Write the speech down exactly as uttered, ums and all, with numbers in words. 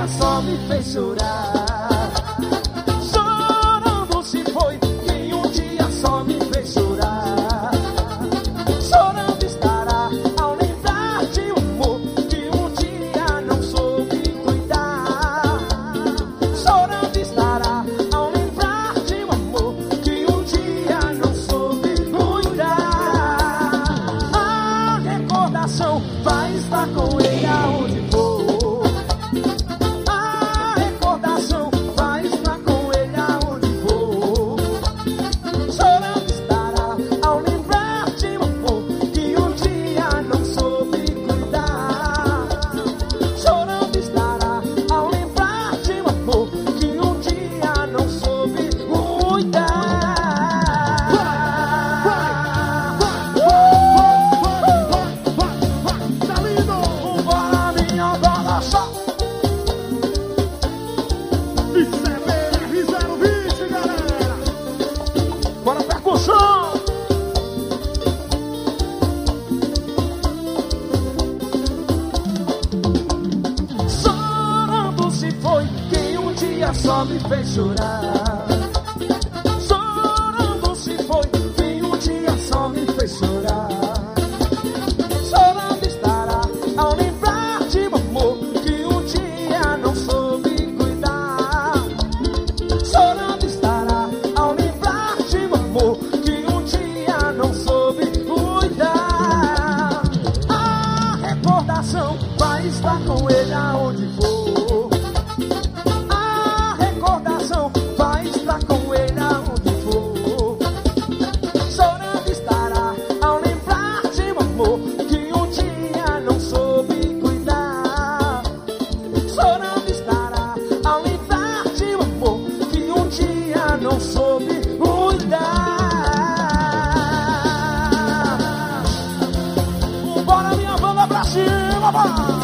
dia só me fez chorar. Chorando se foi quem um dia só me fez chorar. Chorando estará ao lembrar de um amor que um dia não soube cuidar. Chorando estará ao lembrar de um amor que um dia não soube cuidar. A recordação vai estar com ele aonde for. A recordação vai estar com ele aonde for. Chorando estará ao lembrar de um amor que um dia não soube cuidar. Chorando estará ao lembrar de um amor que um dia não soube cuidar. Vambora, minha bola só. Isso é B R zero vinte, galera. Bora, percussão. Chorando se foi quem um dia só me fez chorar. Chorando se foi quem um dia só me fez chorar. Chorando estará ao lembrar de um amor que um dia não soube cuidar. Chorando estará ao lembrar de um amor que um dia não soube cuidar. A recordação vai estar com ele aonde for. A recordação vai estar com ele aonde for. Chorando estará ao lembrar de um amor que um dia não soube cuidar. Chorando estará ao lembrar de um amor que um dia não soube cuidar. Bora, minha banda, pra cima, vai!